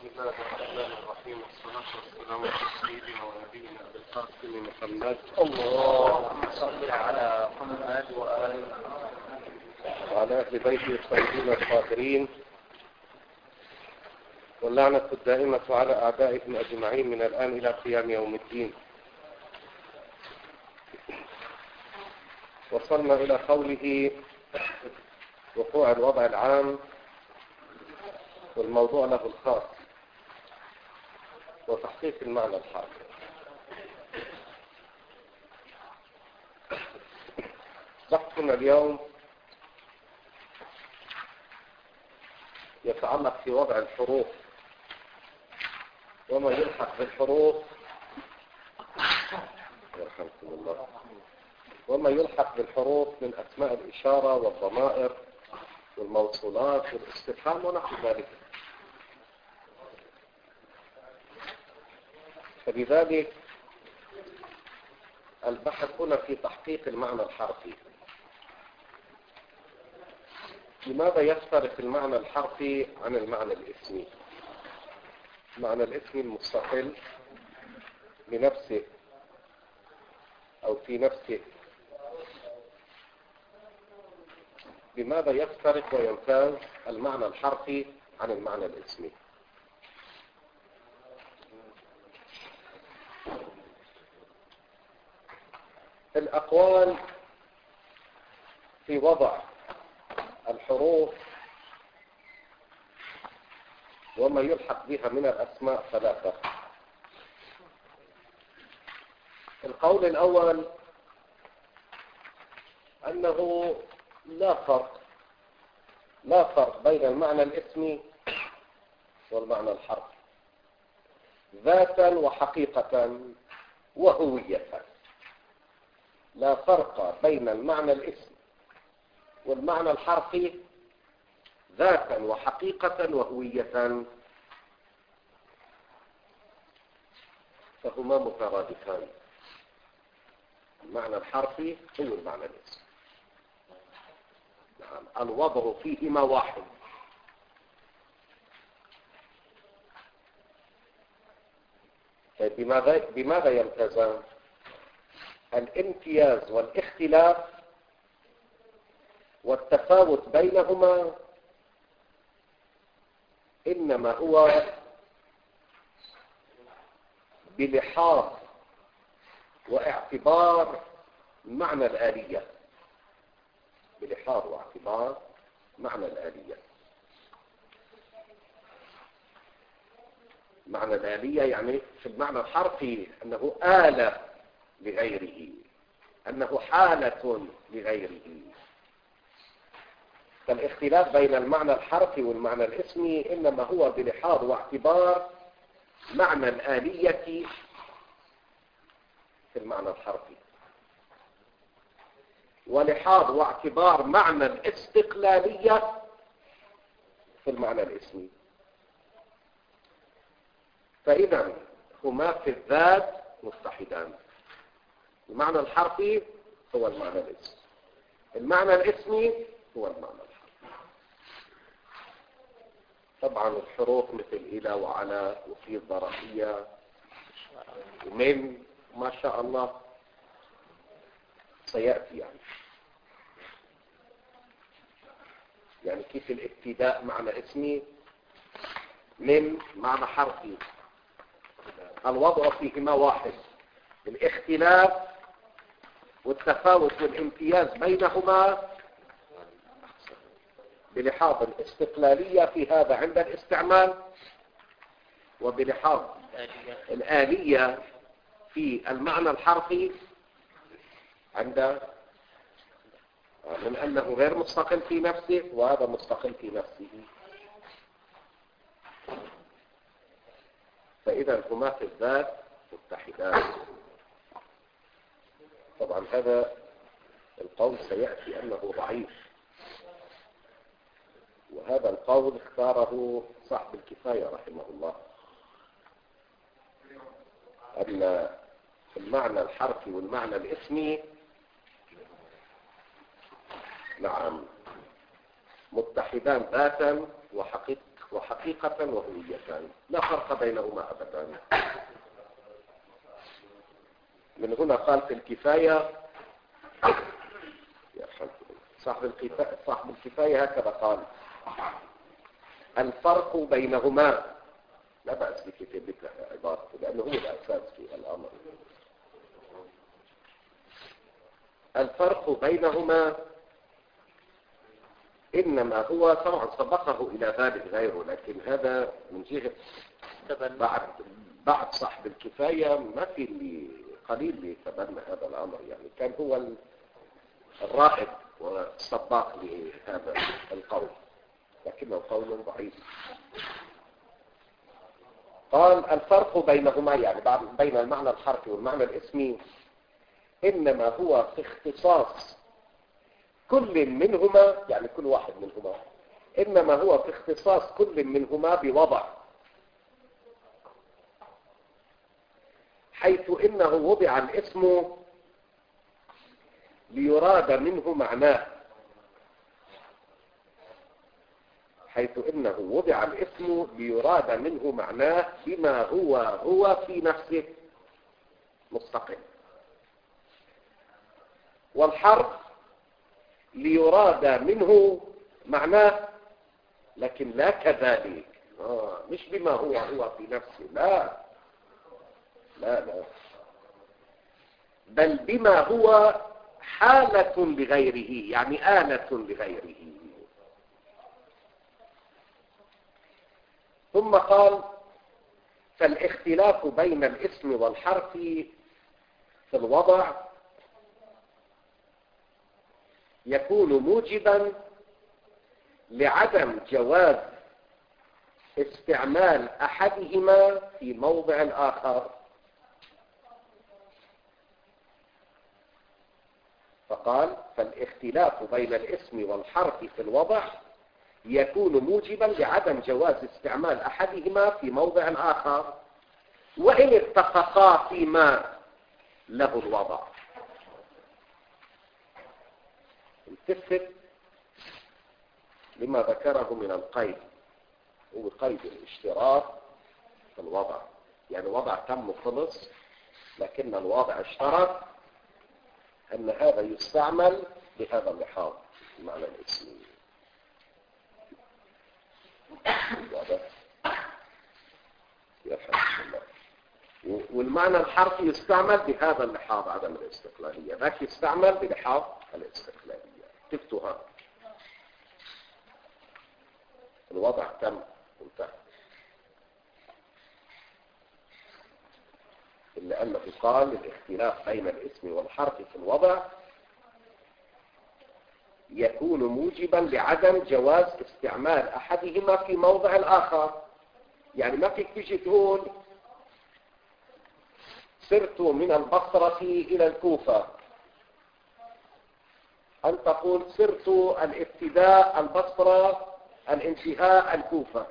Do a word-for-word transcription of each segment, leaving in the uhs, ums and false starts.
بسم الله الرحمن الرحيم، والصلاة والسلام على سيدنا ونبينا أبي القاسم محمد. اللهم صل على محمد وآل وعلى أهل بيته الطيبين الطاهرين، واللعنة الدائمة على أعدائهم أجمعين من الآن إلى قيام يوم الدين. وصلنا إلى قوله وقوع الوضع العام والموضوع له الخاص وتحقيق المعنى الحرفي. بحثنا اليوم يتعلق في وضع الحروف وما يلحق بالحروف يرحمكم الله وما يلحق بالحروف من أسماء الإشارة والضمائر والموصولات والاستفهام ونحو ذلك. فلذلك البحث هنا في تحقيق المعنى الحرفي. لماذا يفترق المعنى الحرفي عن المعنى الاسمي؟ المعنى الاسمي المستقل بنفسه أو في نفسه، لماذا يفترق ويمتاز المعنى الحرفي عن المعنى الاسمي؟ الأقوال في وضع الحروف وما يلحق بها من الأسماء ثلاثة. القول الأول أنه لا فرق لا فرق بين المعنى الاسمي والمعنى الحرفي ذاتا وحقيقة وهوية. لا فرق بين المعنى الاسمي والمعنى الحرفي ذاتا وحقيقة وهوية، فهما مترادفان. المعنى الحرفي هو المعنى الاسمي، نعم، الوضع فيهما واحد. بماذا بماذا يمتازان؟ الامتياز والاختلاف والتفاوت بينهما إنما هو بلحاظ واعتبار معنى الآلية، بلحاظ واعتبار معنى الآلية. معنى الآلية يعني في المعنى الحرفي أنه آلة لغيره، أنه حالة لغيره. فالاختلاف بين المعنى الحرفي والمعنى الاسمي إنما هو بلحاظ واعتبار معنى الآلية في المعنى الحرفي، ولحاظ واعتبار معنى الاستقلالية في المعنى الاسمي. فإذا هما في الذات متحدان. المعنى الحرفي هو المعنى الاسمي، المعنى الاسمي هو المعنى الحرفي. طبعا الحروف مثل إلى وعلى وفي الظرفية ومن ما شاء الله سيأتي. يعني يعني كيف الابتداء معنى اسمي، من معنى حرفي، الوضع فيهما واحد. الاختلاف والتفاوت والامتياز بينهما بلحاظ الاستقلالية في هذا عند الاستعمال، وبلحاظ الآلية في المعنى الحرفي عند من أنه غير مستقل في نفسه وهذا مستقل في نفسه. فإذا هما في الذات متحدان. طبعا هذا القول سيأتي أنه ضعيف، وهذا القول اختاره صاحب الكفاية رحمه الله، أن المعنى الحرفي والمعنى الاسمي نعم متحدان ذاتا وحقيقة وهوية، لا فرق بينهما أبدا. من هنا قال في الكفاية، صاحب الكفاية, صاحب الكفاية هكذا قال: الفرق بينهما، لا بأس بكتابة عبارته لأنه هو الأساس في الأمر. الفرق بينهما إنما هو، طبعا سبقه إلى ذلك غيره، لكن هذا من جهة بعد بعد صاحب الكفاية ما في اللي قليل اللي تبنى هذا الأمر، يعني كان هو الرائد والسباق لهذا القول، لكنه قول ضعيف. قال: الفرق بينهما، يعني بين المعنى الحرفي والمعنى الاسمي، إنما هو في اختصاص كل منهما، يعني كل واحد منهما، إنما هو في اختصاص كل منهما بوضع، حيث إنه وضع الاسم ليراد منه معناه، حيث إنه وضع الاسم ليراد منه معناه بما هو هو في نفسه مستقل، والحرف ليراد منه معناه لكن لا كذلك، آه مش بما هو هو في نفسه، لا لا لا بل بما هو حالة لغيره، يعني آلة لغيره. ثم قال: فالاختلاف بين الاسم والحرف في الوضع يكون موجبا لعدم جواز استعمال أحدهما في موضع آخر. فقال: فالاختلاف بين الاسم والحرف في الوضع يكون موجبا لعدم جواز استعمال أحدهما في موضع آخر، وإن اتفقا فيما له الوضع. التفت لما ذكره من القيد، هو قيد الاشتراك في الوضع، يعني وضع تم خلص لكن الوضع اشترط أن هذا يستعمل بهذا اللحاظ المعنى الاسمي. والمعنى الحرفي يستعمل بهذا اللحاظ عدم الاستقلالية، ذاك يستعمل بلحاظ الاستقلالية. تفتها الوضع تم انتهى، إلا أنه قال: الاختلاف بين الاسم والحرف في الوضع يكون موجبا لعدم جواز استعمال أحدهما في موضع الآخر. يعني ما فيك تيجي تقول سرت من البصرة إلى الكوفة، أن تقول سرت الابتداء البصرة الانتهاء الكوفة،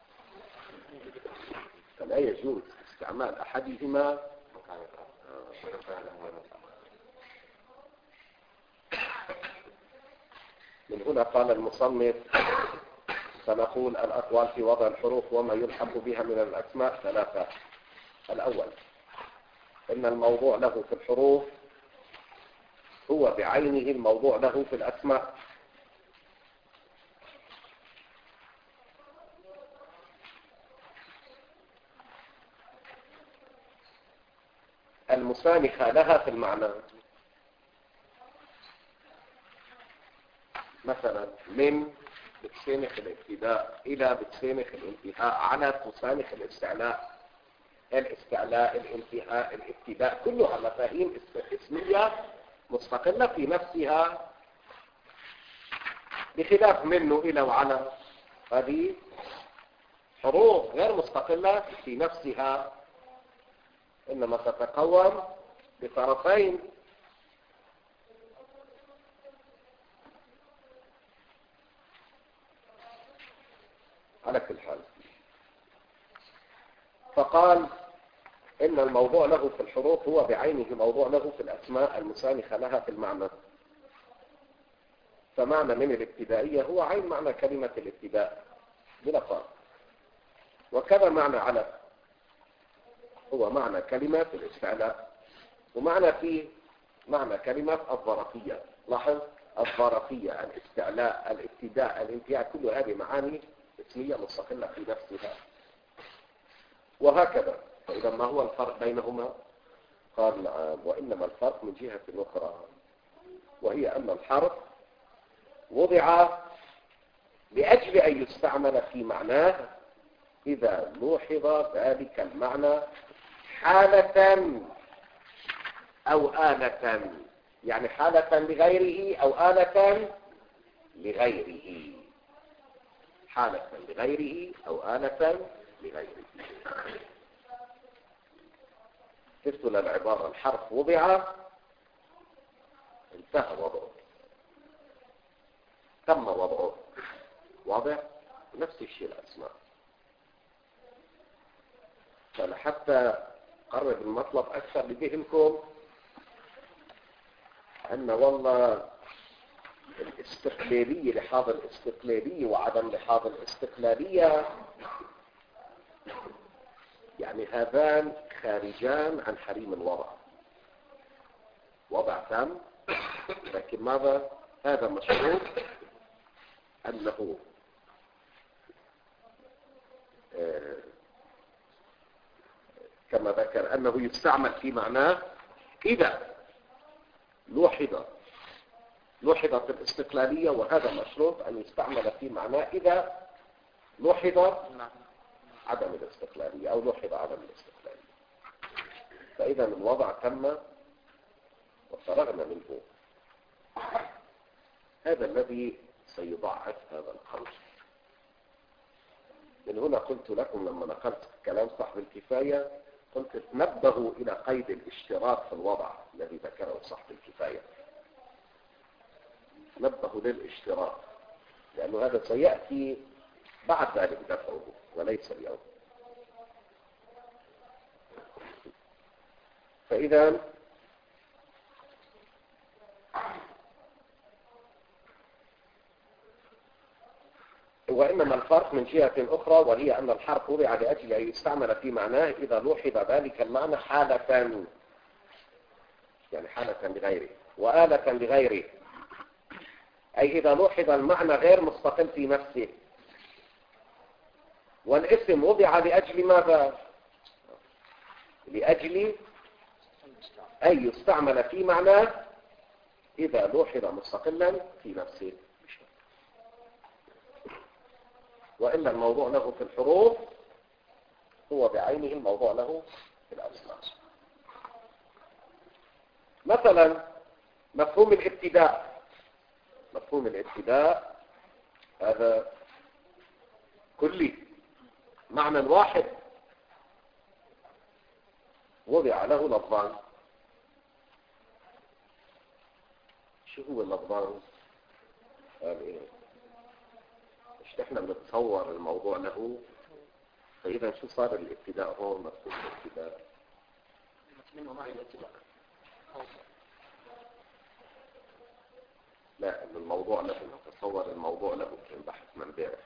فلا يجوز استعمال أحدهما. من هنا قال المصنف: سنقول الأقوال في وضع الحروف وما يلحق بها من الأسماء ثلاثة. الأول: إن الموضوع له في الحروف هو بعينه الموضوع له في الأسماء. المسانخة لها في المعنى، مثلا من بتسانخ الابتداء، إلى بتسانخ الانتهاء، على تسانخ الاستعلاء، الاستعلاء الانتهاء الابتداء، كلها مفاهيم اسمية مستقلة في نفسها، بخلاف منه إلى وعلى، هذه حروف غير مستقلة في نفسها، إنما تتقوم بطرفين. على كل حال، فقال: إن الموضوع له في الحروف هو بعينه موضوع له في الأسماء المسانخة لها في المعنى. فمعنى من الابتدائية هو عين معنى كلمة الابتداء بلا فرق. وكذا معنى على هو معنى كلمة الاستعلاء، ومعنى فيه معنى كلمة الظرفية. لاحظ الظرفية، الاستعلاء، الابتداء، الانتهاء، كل هذه معاني اسمية مستقلة في نفسها. وهكذا. فإذا ما هو الفرق بينهما؟ قال نعم، وإنما الفرق من جهة أخرى، وهي أن الحرف وضع لأجل أن يستعمل في معناه إذا لوحظ ذلك المعنى حالة أو آلة، يعني حالة لغيره أو آلة لغيره، حالة لغيره أو آلة لغيره. تفصل العبارة الحرف وضع انتهى وضعه، تم وضعه، واضح؟ نفس الشيء الأسماء. فلحتى قرب المطلب أكثر لذهنكم أن والله الاستقلالية لحاظ الاستقلالية وعدم لحاظ الاستقلالية يعني هذان خارجان عن حريم الوضع، وضع تام، لكن ماذا؟ هذا مشروط أنه آه كما ذكر أنه يستعمل في معناه إذا لوحظ لوحظت الاستقلالية، وهذا مشروط أن يستعمل في معناه إذا لوحظ عدم الاستقلالية أو لوحظ عدم الاستقلالية. فإذا الوضع تم وفرغنا منه. هذا الذي سيضعف هذا القول. من هنا قلت لكم لما نقلت كلام صاحب الكفاية قلت تنبهوا إلى قيد الاشتراط في الوضع الذي ذكره صاحب الكفاية. نبهوا للاشتراط لأنه هذا سيأتي بعد ذلك دفعه وليس اليوم. فإذا وإنما الفرق من جهة أخرى، وهي أن الحرف وضع لأجل أن يستعمل في معناه إذا لوحظ ذلك المعنى حالة، يعني حالة لغيره، وآلة لغيره، أي إذا لوحظ المعنى غير مستقل في نفسه. والاسم وضع لأجل ماذا؟ لأجل أن يستعمل في معناه إذا لوحظ مستقلا في نفسه. وإلا الموضوع له في الحروف هو بعينه الموضوع له في الأسماء. مثلا مفهوم الابتداء، مفهوم الابتداء هذا كلي، معنى واحد وضع له لفظان. شو هو اللفظان؟ يعني مش احنا بنتصور الموضوع له. فإذا شو صار الابتداء هون؟ مفهوم الابتداء منه معنى الابتداء. لا، إن الموضوع له، نتصور الموضوع له كان بحث من امبارح.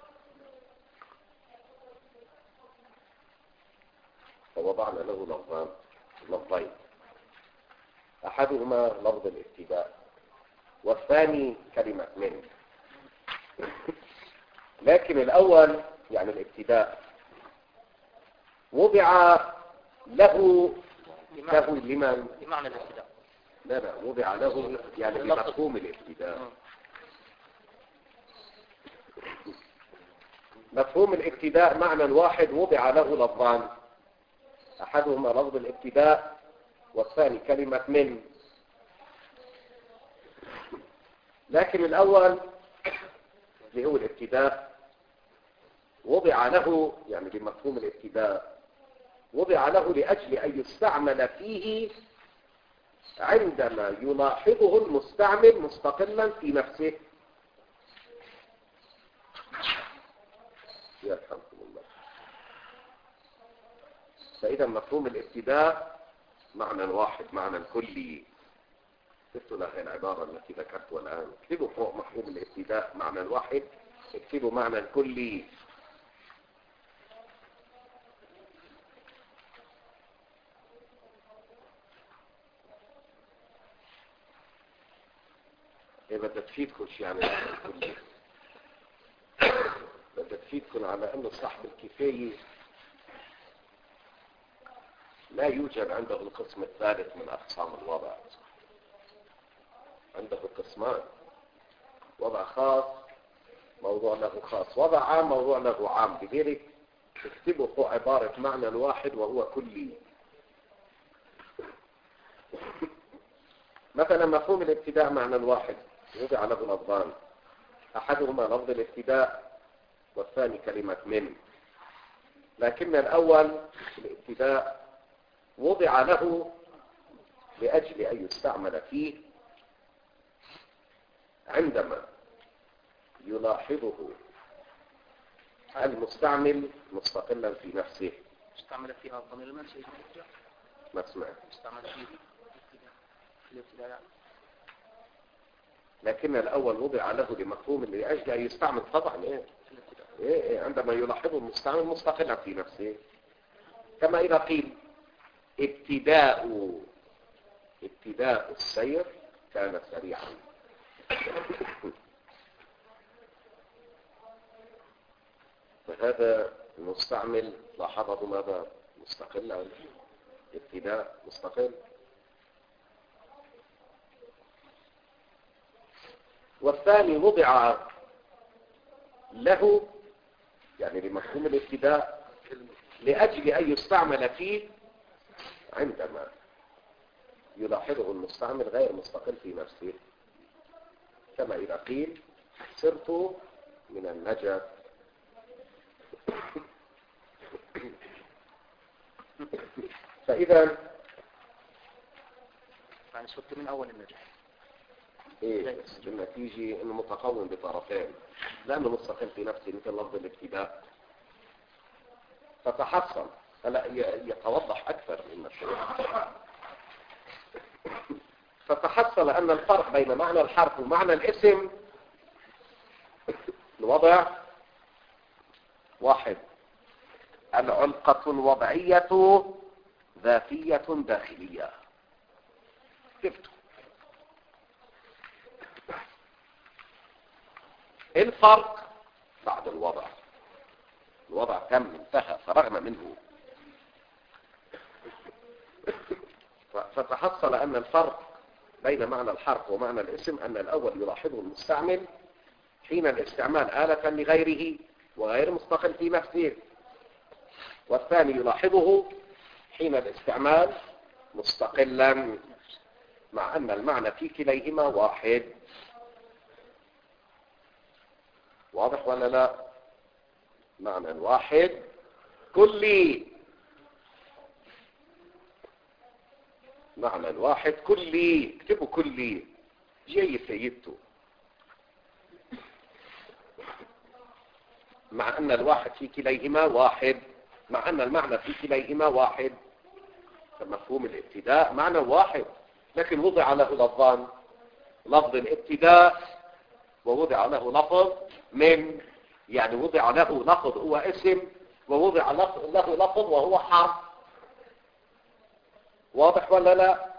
فوضعنا له لفظان لفظين، أحدهما لفظ الابتداء والثاني كلمة من. لكن الأول يعني الابتداء وضع له له لمن؟ بمعنى الابتداء. لا لا، وضع له يعني بمفهوم الابتداء. مفهوم الابتداء معنى واحد وضع له لفظان، أحدهما لفظ الابتداء والثاني كلمة من. لكن الأول اللي هو الابتداء وضع له يعني بمفهوم الابتداء وضع له لأجل أن يستعمل فيه عندما يلاحظه المستعمل مستقلا في نفسه. يرحمكم الله. فإذا مفهوم الابتداء معنى واحد، معنى كلي. شفتوا لها العبارة التي ذكرتها الآن. اكتبوا فوق مفهوم الابتداء معنى واحد، اكتبوا معنى كلي. إيه بدها تفيدكم يعني بدها تفيدكم على أنه صاحب الكفاية لا يوجد عنده القسم الثالث من أقسام الوضع. عنده قسمان: وضع خاص، موضوع له خاص، وضع عام، موضوع له عام. بذلك اكتبوا فوق عبارة معنى واحد وهو كلي. مثلا مفهوم الابتداء معنى واحد وضع له لفظان: أحدهما لفظ الابتداء والثاني كلمة من. لكن الأول الابتداء وضع له لأجل أن يستعمل فيه عندما يلاحظه المستعمل مستقلا في نفسه. استعمل فيها الضمير المنسي. ما سمعت. استعمل فيه في الابتداء. لكن الأول وضع له لمفهوم لأجل أن يستعمل طبعا إيه؟ إيه عندما يلاحظه المستعمل مستقلا في نفسه. كما إذا قيل ابتداء ابتداء السير كان سريعا. فهذا المستعمل لاحظه ماذا؟ مستقلا. ابتداء مستقل. والثاني وضع له يعني لمفهوم الابتداء لأجل أن يستعمل فيه عندما يلاحظه المستعمل غير مستقل في نفسه. كما إذا قيل سرت من النجف. فإذا يعني سرت من أول النجف. إيه بالنتيجة إنه متقوم بطرفين لأنه مستقل في نفسه مثل لفظ الابتداء. فتحصل هلا يتوضح أكثر مما شاء. فتحصل أن الفرق بين معنى الحرف ومعنى الاسم الوضع واحد: العلقة الوضعية ذاتية داخلية. شفتوا الفرق بعد الوضع؟ الوضع تم انتهى فرغنا منه. فتحصل أن الفرق بين معنى الحرف ومعنى الاسم أن الأول يلاحظه المستعمل حين الاستعمال آلة لغيره وغير مستقل في نفسه، والثاني يلاحظه حين الاستعمال مستقلا مع أن المعنى في كليهما واحد. واضح ولا لا؟ معنى واحد كلي. معنى واحد كلي. اكتبوا كلي. جاي سيدته. مع أن الواحد في كليهما واحد، مع أن المعنى في كليهما واحد. فمفهوم الابتداء معنى واحد لكن وضع له لفظان: لفظ الابتداء ووضع له لفظ من. يعني وضع له لفظ هو اسم ووضع له لفظ وهو حرف. واضح ولا لا؟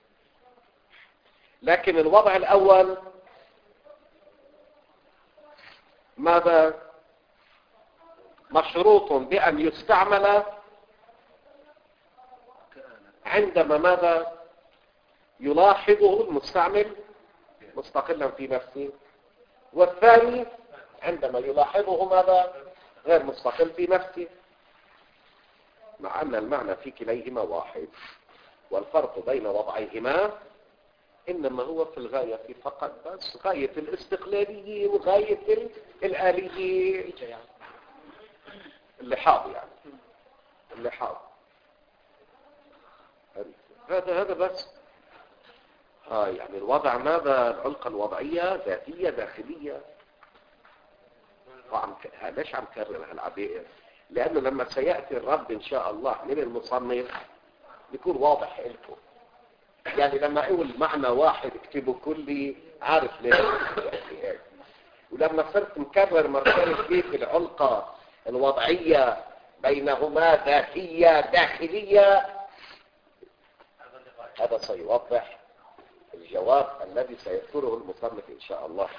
لكن الوضع الأول ماذا؟ مشروط بأن يستعمل عندما ماذا؟ يلاحظه المستعمل مستقلا في نفسه، والثاني عندما يلاحظه ماذا؟ غير مستقل في نفسه، مع أن المعنى في كليهما واحد. والفرق بين وضعيهما إنما هو في الغاية فقط بس، غاية الاستقلالية وغاية الآلية اللحاظ يعني اللحاظ. هذا هذا بس. ها يعني الوضع ماذا؟ العلقة الوضعية ذاتية داخلية. وعم ليش عم كرر هالعبائر؟ لأنه لما سيأتي الرب إن شاء الله من المصنف بيكون واضح لكم. يعني لما أقول معنى واحد اكتبوا كلي عارف ليش. ولما صرت مكرر مرتين كيف العلقة الوضعية بينهما ذاتية داخلية هذا سيوضح الجواب الذي سيذكره المصنف إن شاء الله.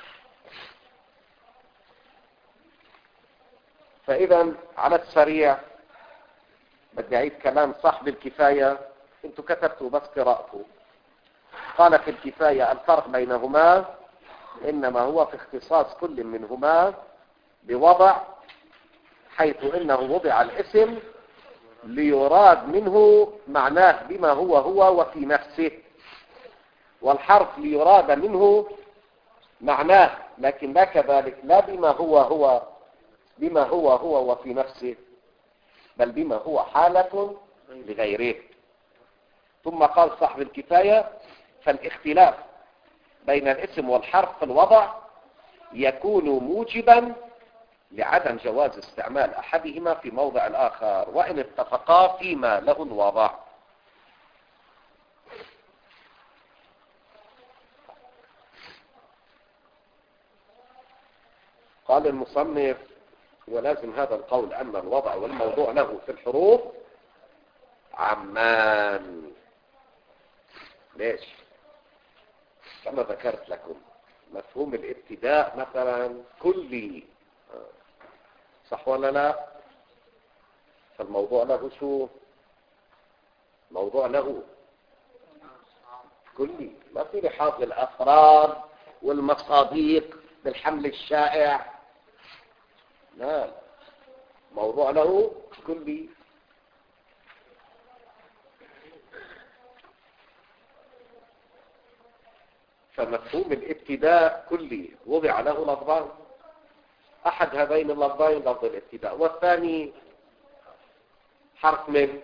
فإذا على السريع بدي أعيد كلام صاحب الكفاية، انتوا كتبتوا بس قراءته. قال في الكفاية الفرق بينهما إنما هو في اختصاص كل منهما بوضع، حيث إنه وضع الاسم ليراد منه معناه بما هو هو وفي نفسه، والحرف ليراد منه معناه لكن لا كذلك، لا بما هو هو بما هو هو وفي نفسه، بل بما هو حالة لغيره. ثم قال صاحب الكفاية فالاختلاف بين الاسم والحرف في الوضع يكون موجبا لعدم جواز استعمال أحدهما في موضع الآخر وإن اتفقا فيما له الوضع. قال المصنف ولازم هذا القول أن الوضع والموضوع له في الحروف عمان. ليش؟ كما ذكرت لكم مفهوم الابتداء مثلا كلي، صح ولا لا؟ فالموضوع له شو؟ موضوع له كلي، ما في لحاظ للأفراد والمصاديق بالحمل الشائع، لا، موضوع له كلي. فمفهوم الابتداء كلي وضع له لفظان، أحد هذين اللفظين لفظ الابتداء والثاني حرف من.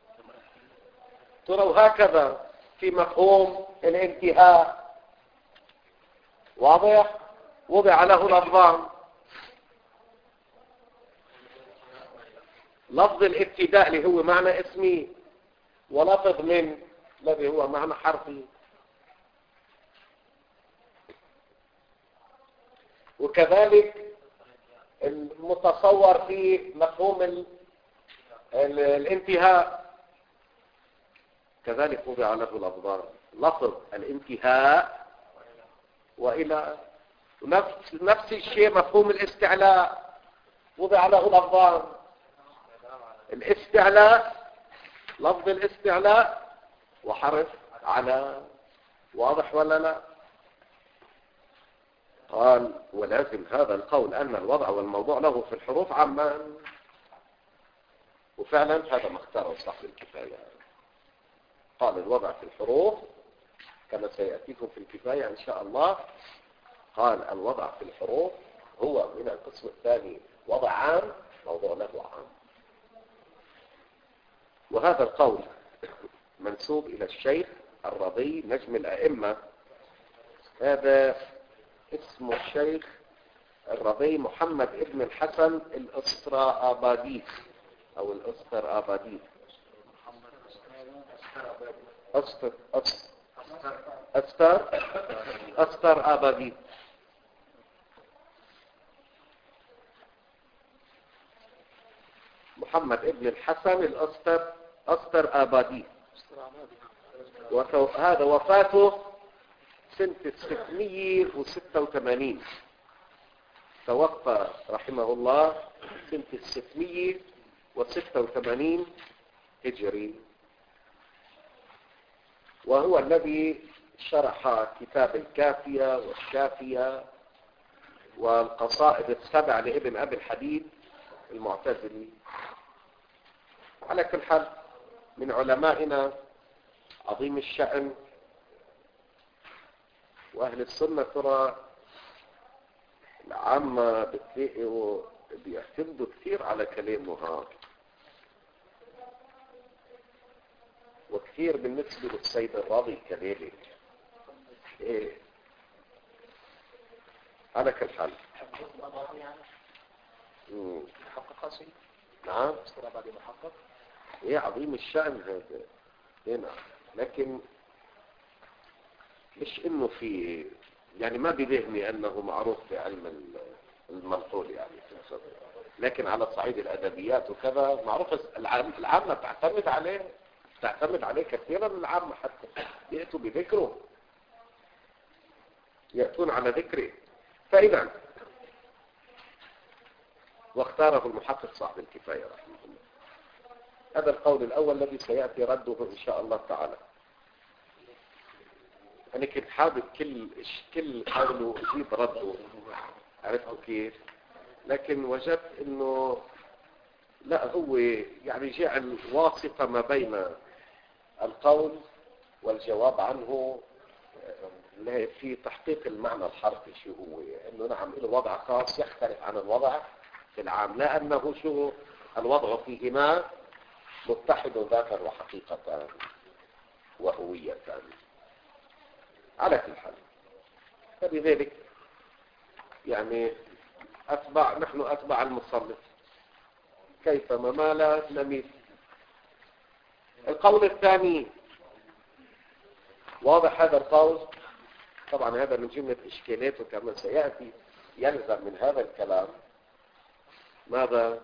تروا هكذا في مفهوم الانتهاء واضح وضع له لفظان، لفظ الابتداء اللي هو معنى اسمي، ولفظ من الذي هو معنى حرفي. وكذلك المتصور في مفهوم ال ال الانتهاء كذلك وضع له لفظان، لفظ الانتهاء وإلى نفس نفس الشيء مفهوم الاستعلاء وضع له لفظان، الاستعلاء لفظ الاستعلاء وحرف على، واضح ولا لا؟ قال ولازم هذا القول أن الوضع والموضوع له في الحروف عمان. وفعلا هذا ما اختاره صاحب الكفاية، قال الوضع في الحروف كما سيأتيكم في الكفاية إن شاء الله. قال الوضع في الحروف هو من القسم الثاني وضع عام، موضوع له عام. وهذا القول منسوب إلى الشيخ الرضي نجم الأئمة، هذا اسم الشيخ الرضي محمد ابن الحسن الأسطرابادي أو الأسطرابادي أسطر أسطر أسطر أسطر آبادي. محمد ابن الحسن الأسطر أسطر آبادي، وهذا وفاته سنة ستمائة وستة وثمانين، توفى رحمه الله سنة ستمائة وستة وثمانين هجري، وهو الذي شرح كتاب الكافية والشافية والقصائد السبع لابن أبي الحديد المعتزلي. على كل حال من علمائنا عظيم الشأن وأهل السنة، ترى العامة بتلاقوا بيعتمدوا كثير على كلامه هذا، وكثير بالنسبة للسيد الراضي كذلك. إيه. على كل حال محقق أصلي. نعم أسطرابادي محقق. ايه عظيم الشأن هذا هنا، لكن مش انه في يعني ما بذهني انه معروف في علم المنقول يعني، لكن على صعيد الادبيات وكذا معروف. العامة تعتمد عليه تعتمد عليه كثيرا، العامة حتى بيأتوا بذكره يأتون على ذكره. فإذا واختاره المحقق صاحب الكفاية رحمه الله. هذا القول الأول الذي سيأتي رده إن شاء الله تعالى. أنا كنت حابب كل كل قوله أجيب رده، عرفتوا كيف؟ لكن وجدت إنه لا، هو يعني جعل واسطة ما بين القول والجواب عنه في تحقيق المعنى الحرفي. شو هو؟ إنه نعم له وضع خاص يختلف عن الوضع في العام، لأنه شو الوضع فيهما متحد ذاتا وحقيقة وهوية. على كل حال، فبذلك يعني أتبع نحن أتبع المصنف كيفما مال نميل. القول الثاني واضح هذا القول، طبعا هذا من جملة إشكالاته كما سيأتي. يلزم من هذا الكلام ماذا؟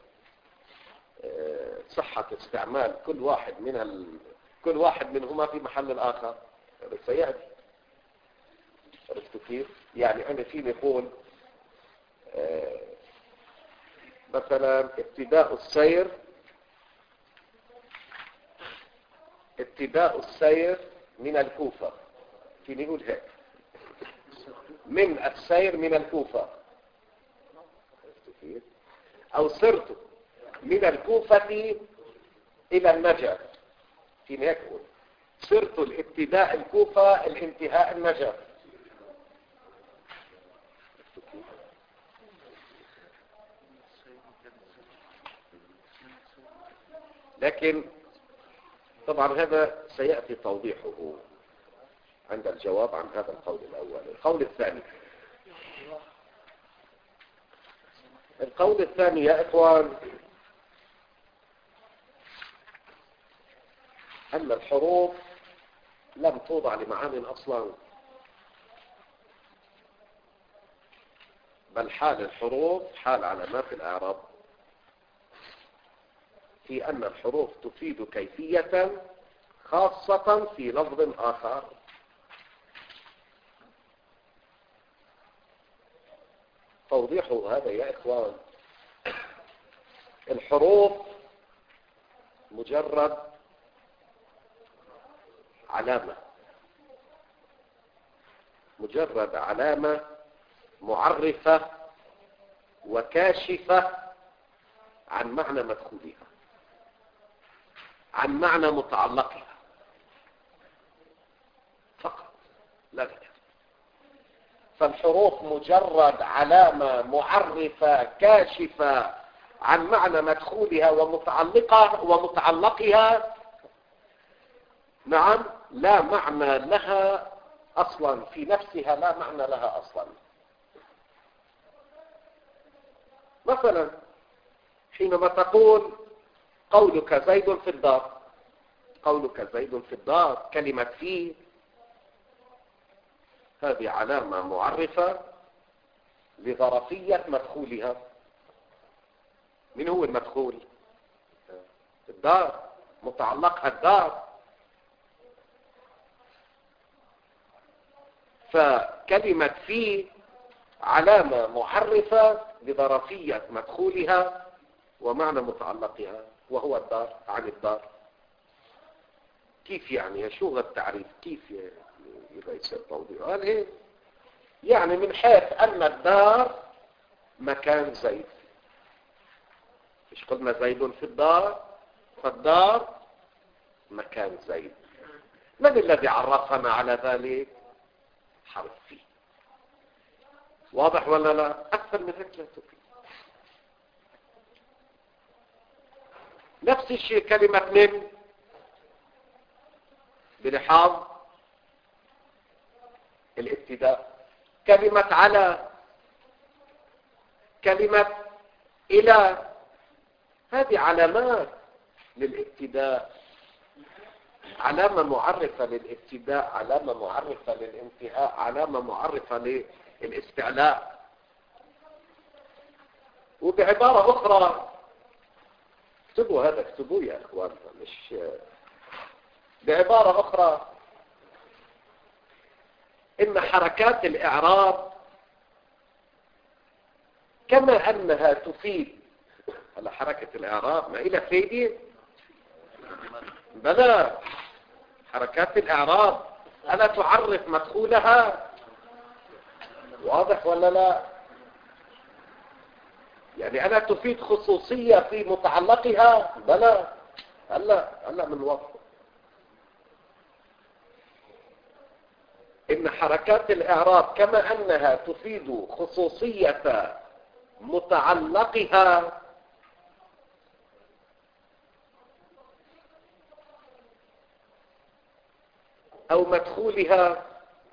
صحة استعمال كل واحد من ال... كل واحد منهما في محل الآخر. هذا سيأتي. عرفتوا كيف؟ يعني أنا فيني أقول آه مثلا ابتداء السير ابتداء السير من الكوفة، فيني أقول هيك من السير من الكوفة. عرفتوا كيف؟ أو سرت من الكوفة إلى النجف، فيني هيك أقول سرت الابتداء الكوفة الانتهاء النجف. لكن طبعا هذا سيأتي توضيحه عند الجواب عن هذا القول الأول. القول الثاني القول الثاني يا إخوان أن الحروف لم توضع لمعاني أصلا، بل حال الحروف حال علامات الإعراب في أن الحروف تفيد كيفية خاصة في لفظ آخر. توضيح هذا يا إخوان، الحروف مجرد علامة مجرد علامة معرفة وكاشفة عن معنى مدخولها، عن معنى متعلقها فقط لا غير. فالحروف مجرد علامة معرفة كاشفة عن معنى مدخولها ومتعلقها ومتعلقها، نعم، لا معنى لها أصلا في نفسها، لا معنى لها أصلا. مثلا حينما تقول قولك زيد في الدار، قولك زيد في الدار، كلمة في هذه علامة معرفة لظرفية مدخولها. من هو المدخول؟ الدار، متعلقها الدار. فكلمة في علامة معرفة لظرفية مدخولها ومعنى متعلقها وهو الدار، عن الدار. كيف يعني؟ شو التعريف؟ كيف يبقى يصير توضيح؟ قال ايه؟ يعني من حيث ان الدار مكان زيد. مش قلنا زيد في الدار؟ فالدار مكان زيد. من الذي عرفنا على ذلك؟ حرف في. واضح ولا لا؟ اكثر من هيك لا تفيد. نفس الشيء كلمة من، بلحاظ الابتداء. كلمة على، كلمة إلى، هذه علامات للابتداء، علامة معرفة للابتداء، علامة معرفة للانتهاء، علامة معرفة للاستعلاء. وبعبارة أخرى، اكتبوا هذا، اكتبوا يا اخوان، مش بعبارة أخرى إن حركات الإعراب كما أنها تفيد على حركة الإعراب ما إلى فايدة بلا حركات الإعراب ألا تعرف مدخولها؟ واضح ولا لا؟ يعني ألا تفيد خصوصية في متعلقها؟ بلا هلا هلا من وصف إن حركات الإعراب كما أنها تفيد خصوصية متعلقها أو مدخولها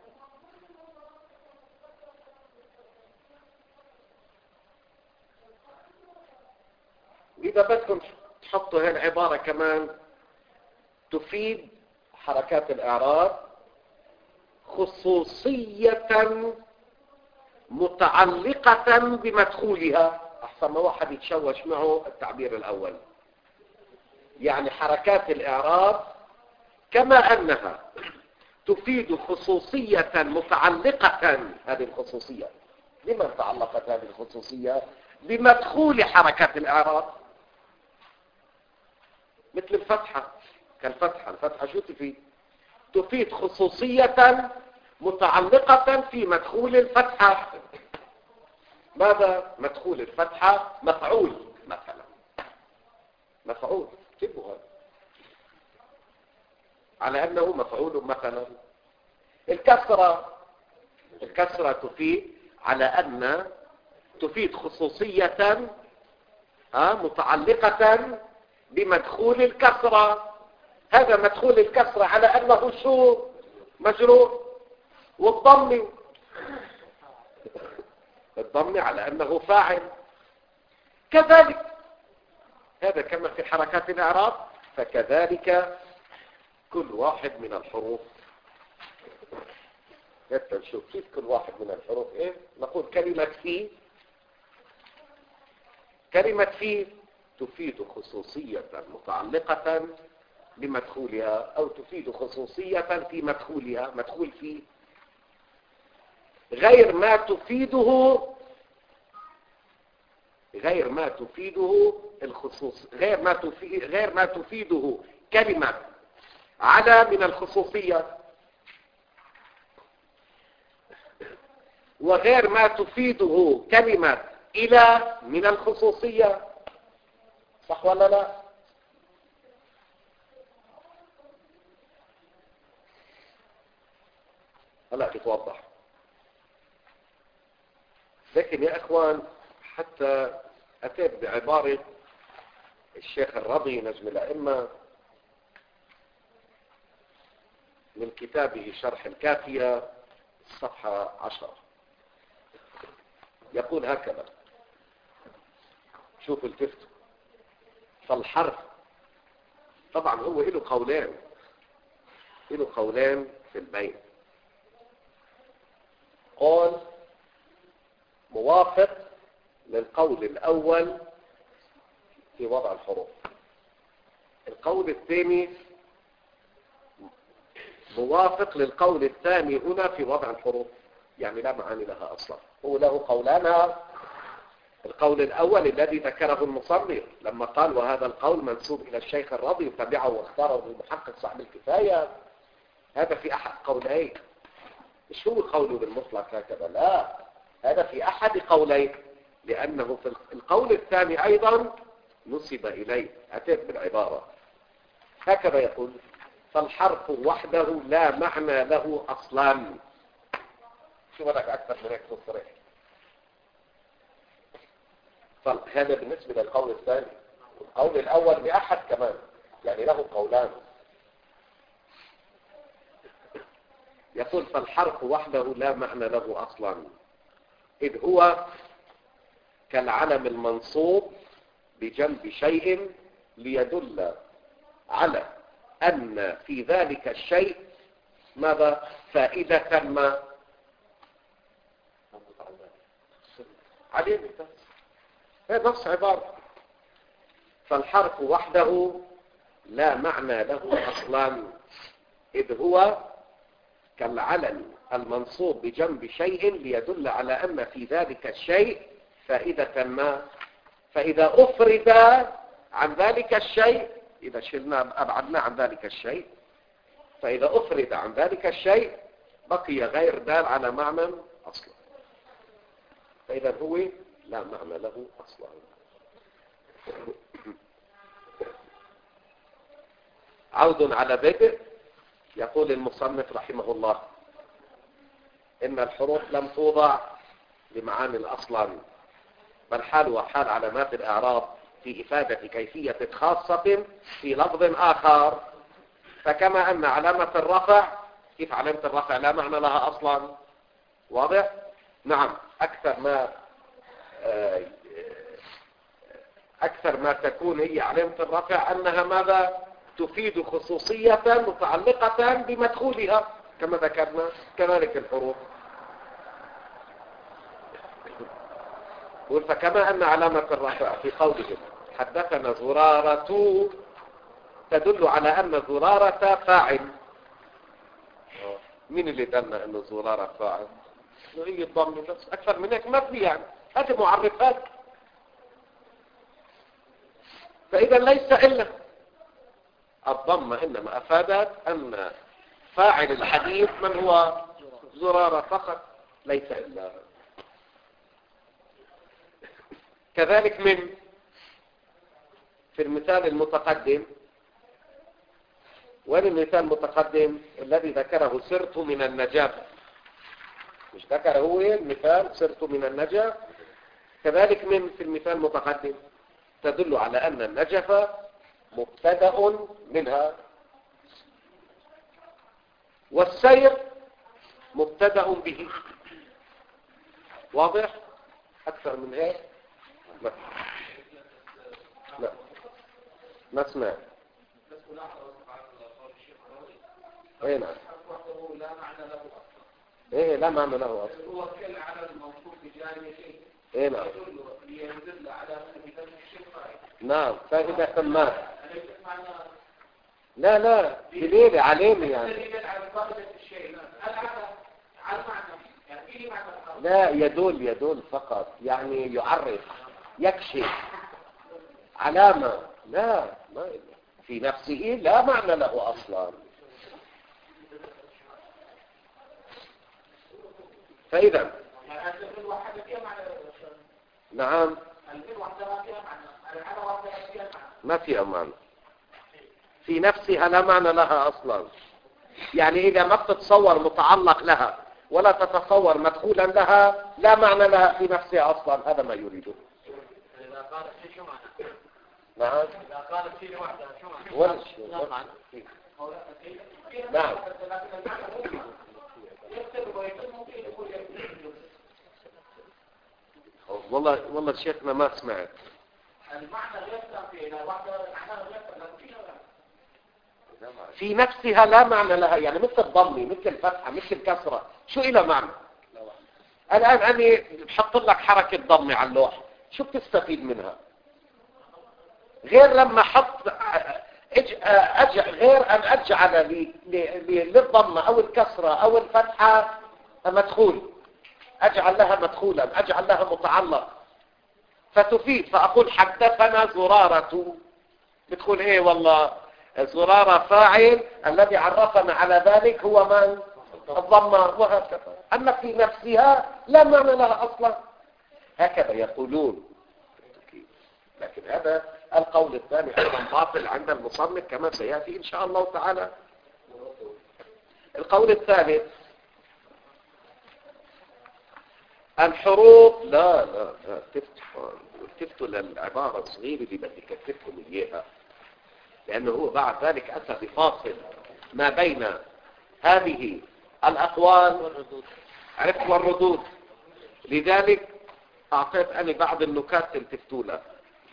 إذا بدكم تحطوا هاي العبارة كمان تفيد حركات الإعراب خصوصية متعلقة بمدخولها. أحسن ما واحد يتشوش معه التعبير الأول. يعني حركات الإعراب كما أنها تفيد خصوصية متعلقة، هذه الخصوصية لمن تعلقت هذه الخصوصية؟ بمدخول حركات الإعراب، مثل الفتحة كالفتحة. الفتحة شو تفيد؟ تفيد خصوصية متعلقة في مدخول الفتحة. ماذا مدخول الفتحة؟ مفعول مثلا، مفعول اكتبوا هذا على أنه مفعول مثلا. الكسرة الكسرة تفيد على أن تفيد خصوصية متعلقة بمدخول الكسرة. هذا مدخول الكسرة على أنه شو؟ مجرور. والضم الضم على أنه فاعل. كذلك هذا كما في حركات الإعراب، فكذلك كل واحد من الحروف. حتى نشوف كيف كل واحد من الحروف ايه. نقول كلمة في، كلمة في تفيد خصوصية متعلقة بمدخولها أو تفيد خصوصية في مدخولها، مدخول فيه، غير ما تفيده غير ما تفيده الخصوص غير ما تفيد غير ما تفيده كلمة على من الخصوصية، وغير ما تفيده كلمة إلى من الخصوصية. صح ولا لا؟ هلا بتوضح. لكن يا اخوان حتى اتيت بعبارة الشيخ الرضي نجم الائمة من كتابه شرح الكافية الصفحة عشرة، يقول هكذا. شوفوا الكفت. فالحرف طبعا هو له قولان له قولان في البين. قول موافق للقول الأول في وضع الحروف، القول الثاني موافق للقول الثاني هنا في وضع الحروف، يعني لا معاني لها أصلا. هو له قولان. القول الأول الذي ذكره المصنف لما قال وهذا القول منسوب إلى الشيخ الرضي وتبعه واختاره المحقق صاحب الكفاية، هذا في أحد قولين، مش هو قوله بالمطلق هكذا، لا، هذا في أحد قولين، لأنه في القول الثاني أيضا نسب إليه. أتيت بالعبارة هكذا يقول: فالحرف وحده لا معنى له أصلا. شو بدك أكثر من هيك تصريح؟ فهذا بالنسبة للقول الثاني. القول الأول بأحد كمان، يعني له قولان. يقول فالحرف وحده لا معنى له أصلا، إذ هو كالعلم المنصوب بجنب شيء ليدل على أن في ذلك الشيء ماذا؟ فائدة ما عليه. هذا نفس عبارة فالحرف وحده لا معنى له أصلا، إذ هو كالعلم المنصوب بجنب شيء ليدل على أن في ذلك الشيء فائدة ما. فإذا أفرد عن ذلك الشيء، إذا شلنا أبعدنا عن ذلك الشيء، فإذا أفرد عن ذلك الشيء بقي غير دال على معنى أصلا، فإذا هو لا معنى له أصلا. عود على بدء. يقول المصنف رحمه الله إن الحروف لم توضع لمعاني أصلا، بل حالها حال علامات الإعراب في إفادة كيفية خاصة في لفظ آخر. فكما أن علامة الرفع، كيف علامة الرفع لا معنى لها أصلا؟ واضح؟ نعم. أكثر ما أكثر ما تكون هي علامة الرفع أنها ماذا؟ تفيد خصوصية متعلقة بمدخولها كما ذكرنا. كذلك الحروف. فكما أن علامة الرفع في قولهم حدثنا زرارة تدل على أن زرارة فاعل. مين اللي دلنا أن زرارة فاعل؟ هي الضم بس، أكثر من هيك ما في. يعني هذه معرفات. فإذا ليس إلا الضمة، إنما أفادت أن فاعل الحديث من هو؟ زرارة فقط، ليس إلا. كذلك من في المثال المتقدم. وين المثال المتقدم الذي ذكره؟ سرت من النجاة. مش ذكر هو المثال سرت من النجاة؟ كذلك من في المثال المتقدم تدل على أن النجف مبتدأ منها، والسير مبتدأ به. واضح؟ أكثر من هيك لا لا ما اسمع. ايه نعم. ايه لا معنى له اصلا. هو كل على الموصوف بجانب شيء. ايه نعم. يدل على نعم فائدة تمام. لا لا دليل علينا يعني. لا يدل يدل فقط، يعني يعرف يكشف علامة. لا ما في نفسه لا معنى له أصلا. فإذا نعم ما فيها معنى في نفسها، لا معنى لها أصلا. يعني إذا ما بتتصور متعلق لها ولا تتصور مدخولا لها لا معنى لها في نفسها أصلا. هذا ما يريده. إذا قالت شيء شو معنى؟ نعم. إذا قالت شيء واحدة شو معنى؟ ولا شيء. لا معنى. نعم. والله والله شيخنا ما سمعت. المعنى غير في إذا واحدة معناها غير في نفسها لا معنى لها، يعني مثل الضم مثل الفتحة مثل الكسرة، شو إلى معنى؟ الآن أنا بحط لك حركة ضم على اللوح، شو بتستفيد منها؟ غير لما حط أج... أج... غير أن أجعل لي... لي... للضمة أو الكسرة أو الفتحة مدخول، أجعل لها مدخولا، أجعل لها متعلق فتفيد. فأقول حدثنا زرارة، بتقول إيه؟ والله زرارة فاعل الذي عرفنا على ذلك هو من؟ الضمة. وهكذا. أما في نفسها لا معنى لها أصلا. هكذا يقولون. لكن هذا القول الثاني أيضا باطل عند المصنف كما سيأتي إن شاء الله تعالى. القول الثالث الحروف لا لا لا تفتحوا تفتوا للعبارة الصغيرة اللي بدي كتبتكم إياها، لأنه هو بعد ذلك أتى بفاصل ما بين هذه الأقوال والردود. عرفت؟ والردود. لذلك أعطيت أنا بعض النكات تلتفتوا لها.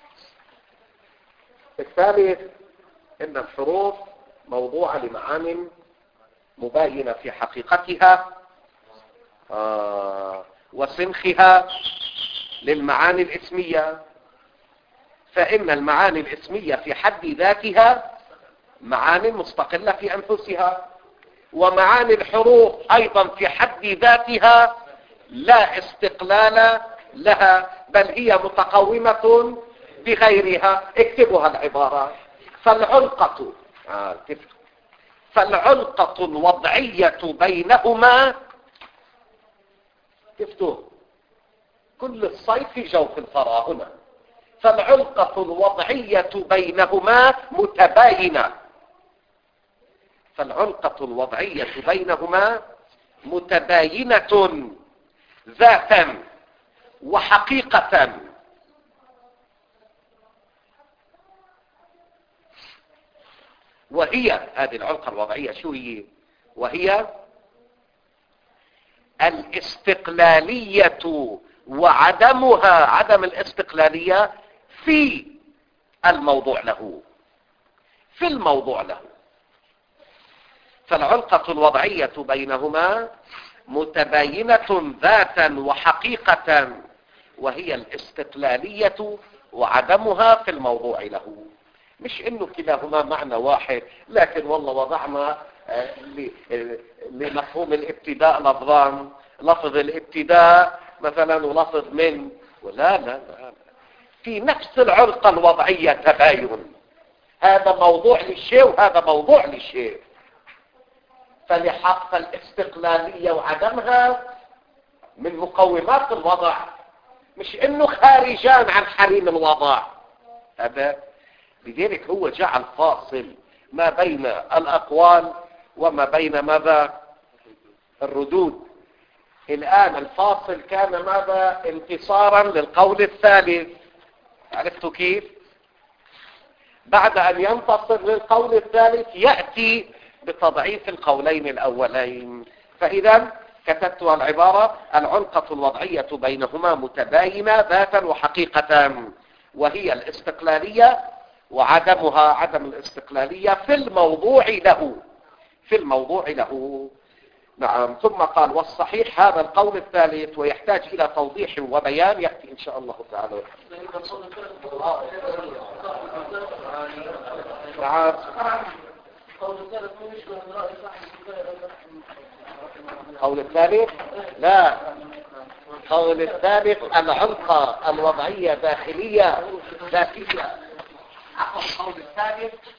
الثالث إن الحروف موضوعة لمعان مباينة في حقيقتها آه وسنخها للمعاني الاسمية. فإن المعاني الاسمية في حد ذاتها معاني مستقلة في أنفسها، ومعاني الحروف أيضا في حد ذاتها لا استقلال لها، بل هي متقومة بغيرها. اكتبوها العبارة. فالعلقة آه فالعلقة الوضعية بينهما، كفتوا كل الصيف جوف الثرى هنا. فالعلقة الوضعية بينهما متباينة. فالعلقة الوضعية بينهما متباينة ذاتا وحقيقة. وهي هذه العلقة الوضعية شو هي؟ وهي الاستقلالية وعدمها، عدم الاستقلالية في الموضوع له، في الموضوع له. فالعلقة الوضعية بينهما متباينة ذاتا وحقيقة، وهي الاستقلالية وعدمها في الموضوع له. مش انه كلاهما معنى واحد، لكن والله وضعنا لمفهوم الابتداء لفظان، لفظ الابتداء مثلا ولفظ من، ولا لا لا في نفس العلقة الوضعية تباين. هذا موضوع للشيء وهذا موضوع للشيء. فلحق الاستقلالية وعدمها من مقومات الوضع، مش انه خارجان عن حريم الوضع. هذا لذلك هو جعل فاصل ما بين الأقوال وما بين ماذا؟ الردود. الآن الفاصل كان ماذا؟ انتصارا للقول الثالث. عرفتوا كيف؟ بعد أن ينتصر للقول الثالث يأتي بتضعيف القولين الأولين. فإذا كتبتها العبارة: العلقة الوضعية بينهما متباينة ذاتا وحقيقة، وهي الاستقلالية وعدمها عدم الاستقلالية في الموضوع له، في الموضوع له. نعم. ثم قال: والصحيح هذا القول الثالث ويحتاج إلى توضيح وبيان يأتي إن شاء الله تعالى. نعم. القول الثالث لا، القول الثالث العلقة الوضعية داخلية ذاتية. القول الثالث